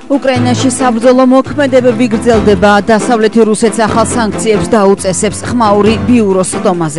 უკრაინაში საბრძოლო მოქმედებები გრძელდება, დასავლეთი რუსეთს ახალ სანქციებს დაუწესებს ხმაური ბიუროს ხდომაზე.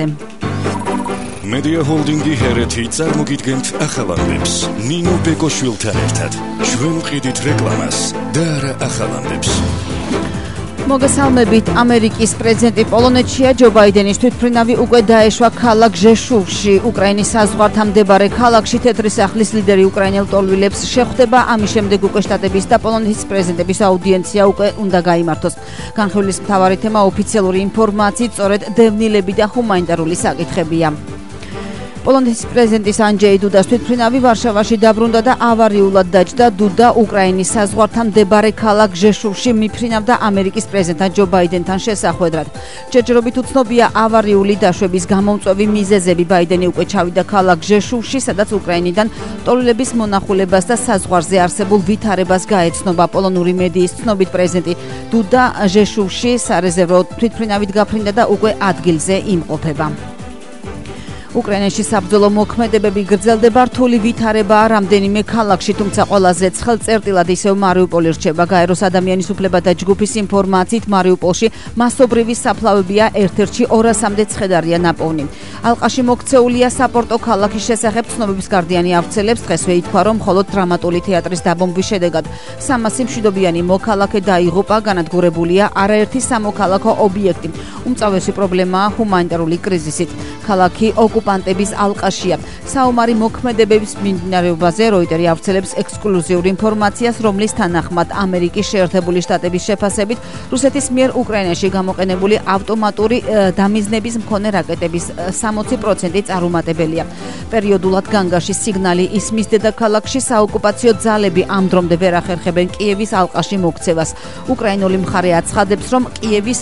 Media Holding-ი ჰერეთი წარმოგიდგენთ ახალამდებს. ნინო ბეკოშვილთან ერთად. ჩვენ ვყიდით რეკლამას და არა ახალამდებს. მოგესალმებით, ამერიკის პრეზიდენტი პოლონეთშია, ჯო ბაიდენის თვითმფრინავი უკვე დაეშვა ქალაქ ჟეშუვში, უკრაინის საზღვართან მდებარე ქალაქში თეთრი სახლის ლიდერი უკრაინელ ტოლვილებს შეხვდება, ამის შემდეგ უკვე შტატების და პოლონეთის პრეზიდენტების აუდიენცია უკვე უნდა გაიმართოს. განხილვის მთავარი თემა ოფიციალური ინფორმაციით სწორედ დევნილები და ჰუმანიტარული საკითხებია. პოლონეთის პრეზიდენტის ანჯეი დუდას თვითმფრინავი ვარშავაში დაბრუნდა და ავარიულად დაჯდა. დუდა უკრაინის საზღვართან მდებარე ქალაქ ჟეშუვში მიფრინავდა ამერიკის პრეზიდენტთან ჯო ბაიდენთან შესახვედრად. ჯერჯერობით უცნობია ავარიული დაშვების გამომწვევი მიზეზები. ბაიდენი უკვე ჩავიდა ქალაქ ჟეშუვში, სადაც უკრაინიდან ტოლვილების მონახულებას და საზღვარზე არსებულ ვითარებას გაეცნობა. პოლონური მედიის ცნობით პრეზიდენტი დუდა ჟეშუვში სარეზერვო თვითმფრინავით გაფრინდა და უკვე ადგილზე იმყოფება. უკრაინაში საბრძოლო მოქმედებები გრძელდება, რთული ვითარებაა რამდენიმე ქალაქში, თუმცა ყველაზე ცხელწერტილად ისევ მარიუპოლი რჩება. გაეროს ადამიანის უფლებათა ჯგუფის ინფორმაციით მარიუპოლში მასობრივი საფლავებია, ერთ-ერთში 200-მდე ცხედარია ნაპოვნი. ალყაში მოქცეულია საპორტო ქალაქის შესახებ ცნობების გარდიანი ავრცელებს, დღესვე ითქვა, რომ მხოლოდ დრამატული თეატრის დაბომბვის შედეგად 300 მშვიდობიანი მოქალაქე დაიღუპა, განადგურებულია არაერთი სამოქალაქო ობიექტი. უმწავესი პრობლემაა ჰუმანიტარული კრიზისით. ქალაქი ოკუპანტების ალყაშია. საომარი მოქმედებების მიმდინარეობაზე როიტერი ავრცელებს ექსკლუზიურ ინფორმაციას, რომლის თანახმად ამერიკის შეერთებული შტატების შეფასებით რუსეთის მიერ უკრაინაში გამოყენებული ავტომატური დამიზნების მქონე რაკეტების 60% წარუმატებელია. პერიოდულად განგაში სიგნალი ისმის დედაქალაქში საოკუპაციო ძალები ამ დრომდე ვერ ახერხებენ კიევის ალყაში მოქცევას. უკრაინული მხარე აცხადებს, რომ კიევის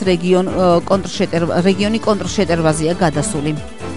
რეგიონი კონტრშეტევაზეა გადასული.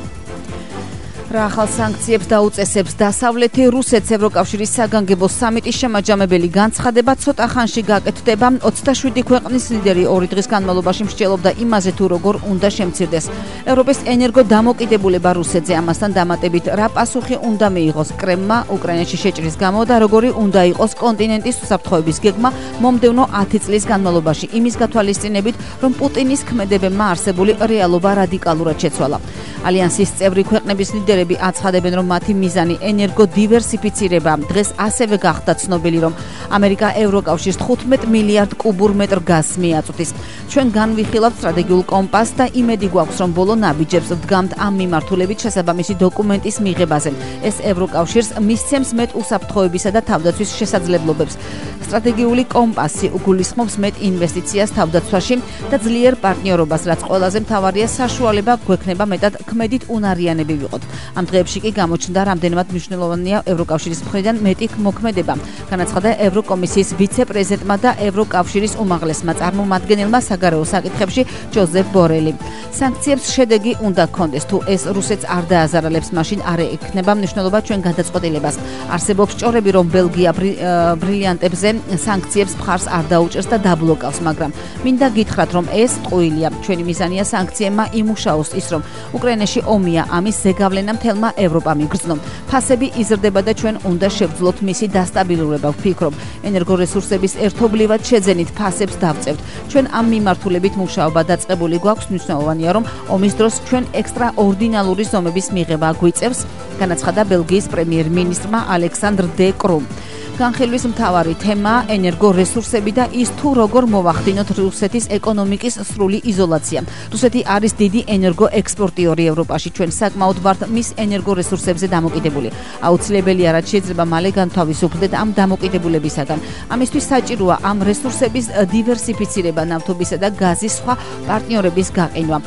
რა ახალ სანქციებს დაუწესებს დასავლეთი რუსეთს ევროკავშირის საგანგებო სამიტის შემაჯამებელი განცხადება ცოტა ხანში გაკეთდება. 27 ქვეყნის ლიდერი 2 დღის განმავლობაში მსჯელობდა იმაზე, თუ როგორ უნდა შემცირდეს ევროპის ენერგო დამოკიდებულება რუსეთზე. ამასთან დამატებით, რა პასუხი უნდა მიიღოს კრემლმა უკრაინაში შეჭრის გამო და როგორი უნდა იყოს კონტინენტის უსაფრთხოების გეგმა მომდევნო 10 წლის განმავლობაში, იმის გათვალისწინებით, რომ პუტინის ქმედებებმა არსებული რეალობა რადიკალურად შეცვალა. ალიანსის წევრი ქვეყნების ლიდერები აცხადებენ, რომ მათი მიზანი ენერგო დივერსიფიცირება. დღეს ასევე გახდა ცნობილი, რომ ამერიკა ევროკავშირს 15 მილიარდ კუბურ მეტრ გაზს მიაწვდის. ჩვენ განვიხილავთ სტრატეგიულ კომპასს და იმედი გვაქვს, რომ ბოლო ნაბიჯებს ვდგამთ ამ მიმართულებით შესაბამისი დოკუმენტის მიღებაზე. ეს ევროკავშირს მისცემს მეტ უსაფრთხოებისა და თავდაცვის შესაძლებლობებს. სტრატეგიული კომპასი გულისხმობს მეტ ინვესტიციას თავდაცვაში და ძლიერ პარტნიორობას, რაც ყველაზე მთავარია საშუალება გვექნება მეტად ქმედით უნარიანები ვიყოთ. ამ დღეებში კი გამოჩნდა რამდენად მნიშვნელოვანია ევროკავშირის მხრიდან მეტი მოქმედება. განაცხადა ევროკომისიის ვიცე-პრეზიდენტმა და ევროკავშირის უმაღლესმა წარმომადგენელმა საგარეო საკითხებში ჯოზეფ ბორელი. სანქციებს შედეგი უნდა გქონდეს, თუ ეს რუსეთს არ დააზარალებს, მაშინ არ ექნება მნიშვნელობა ჩვენ გადაწყვეტილებას. არსებობს ჭორები, რომ ბელგია ბრილიანტებზე სანქციებს მხარს არ დაუჭერს და დაბლოკავს, მაგრამ მინდა გითხრათ, რომ ეს ტყუილია. ჩვენი მიზანია სანქციებმა იმუშაოს ის, რომ უკრაინაში ომია, ამის ზეგავლენა მთელმა ევროპამ იგრძნო. ფასები იზრდება და ჩვენ უნდა შევძლოთ მისი დასტაბილურება. ვფიქრობ, ენერგორესურსების ერთობლივად შეძენით ფასებს დავწევთ. ჩვენ ამ მიმართულებით მუშაობა დაწყებული გვაქვს. მნიშვნელოვანია, რომ ომის დროს ჩვენ ექსტრაორდინალური ზომების მიღება გვიწევს, განაცხადა ბელგიის პრემიერ-მინისტრმა ალექსანდრ დე კრუმ. განხილვის მთავარი თემა ენერგორესურსები და ის, თუ როგორ მოვახდინოთ რუსეთის ეკონომიკის სრული იზოლაცია. რუსეთი არის დიდი ენერგოექსპორტიორი ევროპაში. ჩვენ საკმაოდ ვართ მის ენერგორესურსებზე დამოკიდებული. აუცილებელია, რაც შეიძლება მალე განთავისუფლდეთ ამ დამოკიდებულებისაგან. ამისთვის საჭიროა ამ რესურსების დივერსიფიცირება, ნავთობისა და გაზის სხვა პარტნიორების გაყიდვა.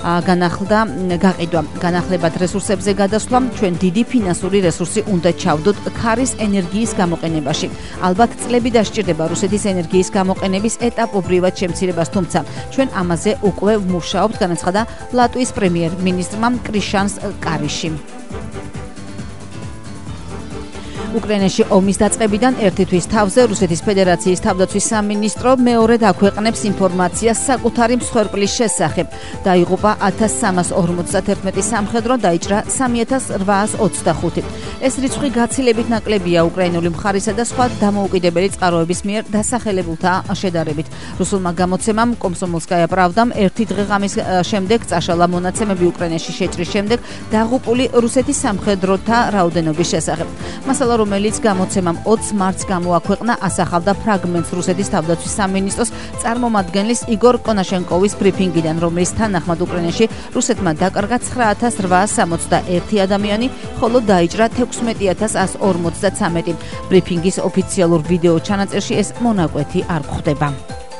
განახლებად რესურსებზე გადასვლა, ჩვენ დიდი ფინანსური რესურსი უნდა ჩავდოთ ქარის ენერგიის გამოყენებაში. ალბათ წლები დასჭირდება რუსეთის ენერგიის გამოყენების ეტაპობრივად შემცირებას, თუმცა ჩვენ ამაზე უკვე ვმუშაობთ, განაცხადა ლატვიის პრემიერ-მინისტრმა კრიშანს კარიში. უკრაინაში ომის დაწყებიდან ერთი თვის თავზე რუსეთის ფედერაციის თავდაცვის სამინისტრო მეორედ აქვეყნებს ინფორმაციას საკუთარი მსხვერპლის შესახებ. დაიღუპა 1351 სამხედრო, დაიჭრა 3825. ეს რიცხვი გაცილებით ნაკლებია უკრაინული მხარისა და სხვა დამოუკიდებელი წყაროების მიერ დასახელებულთა შედარებით. რუსულმა გამოცემამ კომსომოლსკაია პრავდამ ერთი დღე-ღამის შემდეგ წაშალა მონაცემები უკრაინაში შეჭრის შემდეგ დაღუპული რუსეთის სამხედროთა რაოდენობის შესახებ. მასალა, რომელიც გამოცემამ 20 მარტს გამოაქვეყნა, ასახავდა ფრაგმენტს რუსეთის თავდაცვის სამინისტროს წარმომადგენლის იგორ კონაშენკოვის ბრიფინგიდან, რომლის თანახმად უკრაინაში რუსეთმა დაკარგა 9861 ადამიანი, ხოლო დაიჭრა 16153. ბრიფინგის ოფიციალურ ვიდეო ჩანაწერში ეს მონაკვეთი არ გვხვდება.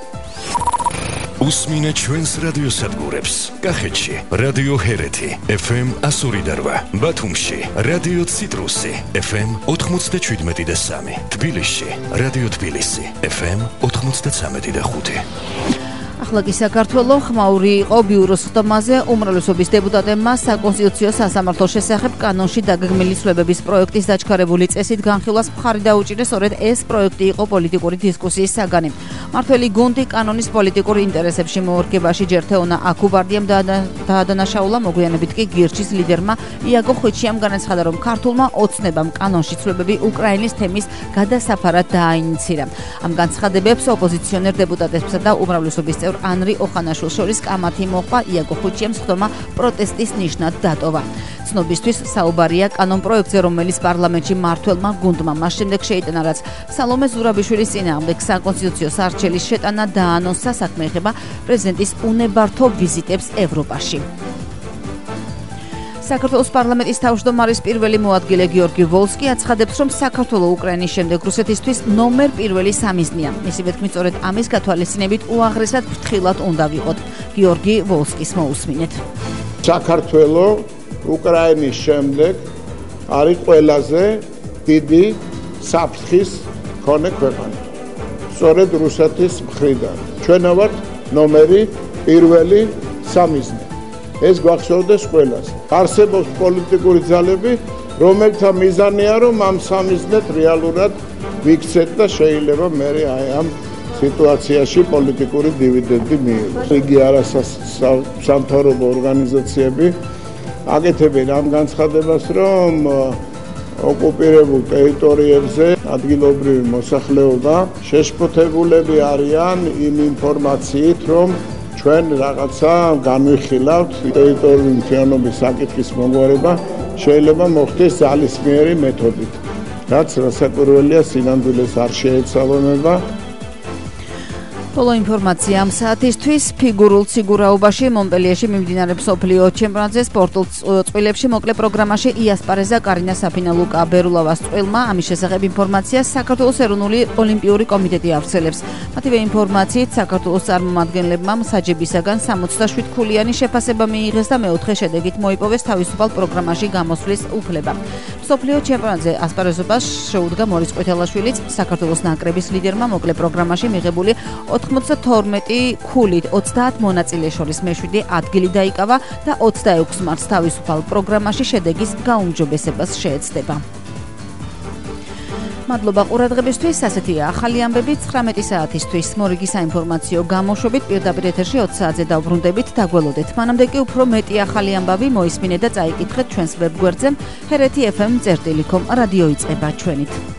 უსმინეთ ჩვენს რადიოსადგურებს. კახეთში რადიო ჰერეთი FM 102.8, ბათუმში რადიო ციტრუსი FM 97.3, თბილისში რადიო თბილისი FM 93.5. ახლა კი საქართველოს ხმაური იყო ბიუროს ხდომაზე უმრავლესობის დეპუტატებმა საკონსტიტუციო სასამართლოს შესახებ კანონში დაგეგმილი ცვლილებების პროექტის დაჩქარებული წესით განხილვას მხარი დაუჭირეს, სწორედ ეს პროექტი იყო პოლიტიკური დისკუსიის საგანი. მართველი გუნდი კანონის პოლიტიკურ ინტერესებში მოორგებაში ჯერთეონა აკუბარდიამ დაადანაშაულა, მოგვიანებით კი გირჩის ლიდერმა იაგო ხვიჩიამ განაცხადა, რომ ქართულმა ოცნებამ კანონში ცვლილებები უკრაინის თემის გადასაფარად დააინიცირა. ამ განცხადებებს ოპოზიციონერ დეპუტატებსა და უმრავლესობის წევრ ანრი ოხანაშვილს შორის კამათი მოყვა, იაგო ხვიჩიამს ხდომა პროტესტის ნიშნად დატოვა. ცნობისთვის საუბარია კანონ პროექტზე, რომელიც პარლამენტში მმართველმა გუნდმა მას შემდეგ შეიტანა, რაც სალომე ზურაბიშვილის წინააღმდეგ საკონსტიტუციო სარჩელის შეტანა დაანონსა. საქმე ეხება პრეზიდენტის უნებართო ვიზიტებს ევროპაში. საქართველოს პარლამენტის თავმჯდომარის პირველი მოადგილე გიორგი ვოლსკი აცხადებს, რომ საქართველოს უკრაინის შემდეგ რუსეთისთვის ნომერ პირველი სამიზნეა. მისივე თქმით, სწორედ ამის გათვალისწინებით უაღრესად ფრთხილად უნდა ვიყოთ. გიორგი ვოლსკის მოусმინეთ. საქართველოს უკრაინის შემდეგ არის ყველაზე დიდი საფრთხის მქონე ქვეყანა. სწორედ რუსეთის მხრიდან. ჩვენ ვართ ნომერი პირველი სამიზნე. ეს გვახსოვდეს ყველას. არსებობს პოლიტიკური ძალები, რომელთა მიზანია, რომ ამ სამიზნეთ რეალურად ვიქცეთ და შეიძლება მე ამ სიტუაციაში პოლიტიკური დივიდენდი მიიღოს. იგი არასამთავრობო ორგანიზაციები აკეთებენ ამ განცხადებას, რომ ოკუპირებულ ტერიტორიებზე ადგილობრივი მოსახლეობა შეშფოთებულები არიან იმ ინფორმაციით, რომ ჩვენ რაღაცა განვიხილავთ ტერიტორიული მთლიანობის საკითხის მოგვარება შეიძლება მოხდეს ძალისმიერი მეთოდით, რაც რასაკვირველია სინამდვილეს არ შეეცავება. ბოლო ინფორმაცია ამ საათისთვის. ფიგურულ ციგურაობაში მონპელიეში მიმდინარე მსოფლიო ჩემპიონატზე სპორტულ წყვილებში მოკლე პროგრამაში იასპარეზა კარინა საფინა ლუკა ბერულავას წყვილმა. ამის შესახებ ინფორმაციას საქართველოს ეროვნული ოლიმპიური კომიტეტი ავრცელებს. მათივე ინფორმაციით საქართველოს წარმომადგენლებმა მსაჯებისაგან 67 ქულიანი შეფასება მიიღეს და მეოთხე შედეგით მოიპოვეს თავისუფალ პროგრამაში გამოსვლის უფლება. მსოფლიო ჩემპიონატზე ასპარეზობას შეუდგა მორის ყვითელაშვილიც. საქართველოს ნაკრების ლიდერმა მოკლე პროგრამაში მიღებული 92 ქულით 30 მონაწილეს შორის მე-7 ადგილი დაიკავა და 26 მარტს თავისუფალ პროგრამაში შედეგის გაუმჯობესებას შეეცდება. მადლობა ყურადღებისთვის. ასეთია ახალი ამბები 19 საათისთვის. მორიგი საინფორმაციო გამოშვებით პირდაპირ ეთერში 20 საათზე დავბრუნდებით. დაგველოდეთ. მანამდე კი უფრო მეტი ახალი ამბავი მოისმინეთ და წაიკითხეთ ჩვენს ვებგვერდზე hereti.fm.com. რადიო იწყება ჩვენით.